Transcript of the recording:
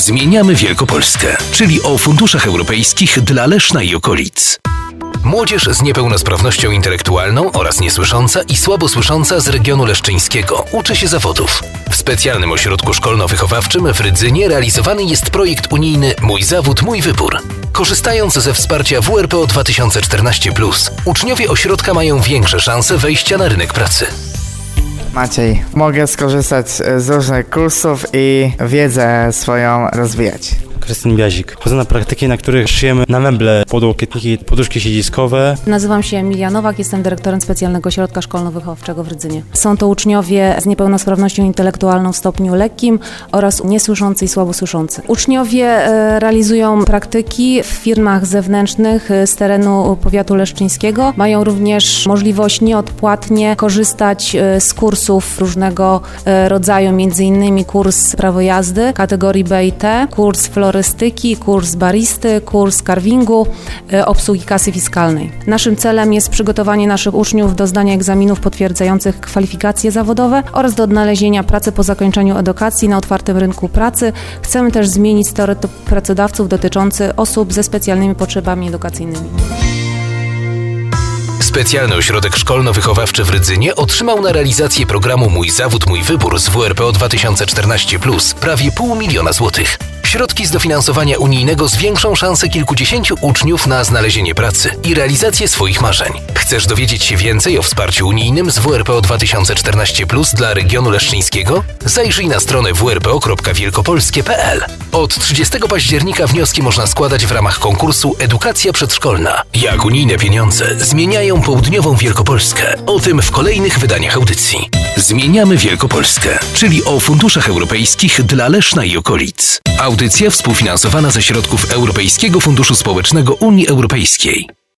Zmieniamy Wielkopolskę, czyli o funduszach europejskich dla Leszna i okolic. Młodzież z niepełnosprawnością intelektualną oraz niesłysząca i słabosłysząca z regionu leszczyńskiego uczy się zawodów. W specjalnym ośrodku szkolno-wychowawczym w Rydzynie realizowany jest projekt unijny Mój zawód, mój wybór. Korzystając ze wsparcia WRPO 2014+, uczniowie ośrodka mają większe szanse wejścia na rynek pracy. Maciej, mogę skorzystać z różnych kursów i wiedzę swoją rozwijać. Krystian Biazik. Chodzę na praktyki, na których szyjemy na meble, podłokietniki, poduszki siedziskowe. Nazywam się Emilia Nowak, jestem dyrektorem Specjalnego Ośrodka Szkolno-Wychowawczego w Rydzynie. Są to uczniowie z niepełnosprawnością intelektualną w stopniu lekkim oraz niesłyszący i słabosłyszący. Uczniowie realizują praktyki w firmach zewnętrznych z terenu powiatu leszczyńskiego. Mają również możliwość nieodpłatnie korzystać z kursów różnego rodzaju, m.in. kurs prawo jazdy kategorii B i T, kurs florystyki, kurs baristy, kurs carvingu, obsługi kasy fiskalnej. Naszym celem jest przygotowanie naszych uczniów do zdania egzaminów potwierdzających kwalifikacje zawodowe oraz do odnalezienia pracy po zakończeniu edukacji na otwartym rynku pracy. Chcemy też zmienić stereotyp pracodawców dotyczący osób ze specjalnymi potrzebami edukacyjnymi. Specjalny Ośrodek Szkolno-Wychowawczy w Rydzynie otrzymał na realizację programu Mój zawód, mój wybór z WRPO 2014+ prawie 500 000 złotych. Środki z dofinansowania unijnego zwiększą szanse kilkudziesięciu uczniów na znalezienie pracy i realizację swoich marzeń. Chcesz dowiedzieć się więcej o wsparciu unijnym z WRPO 2014+ dla regionu leszczyńskiego? Zajrzyj na stronę wrpo.wielkopolskie.pl. Od 30 października wnioski można składać w ramach konkursu Edukacja Przedszkolna. Jak unijne pieniądze zmieniają południową Wielkopolskę. O tym w kolejnych wydaniach audycji. Zmieniamy Wielkopolskę, czyli o funduszach europejskich dla Leszna i okolic. Audycja współfinansowana ze środków Europejskiego Funduszu Społecznego Unii Europejskiej.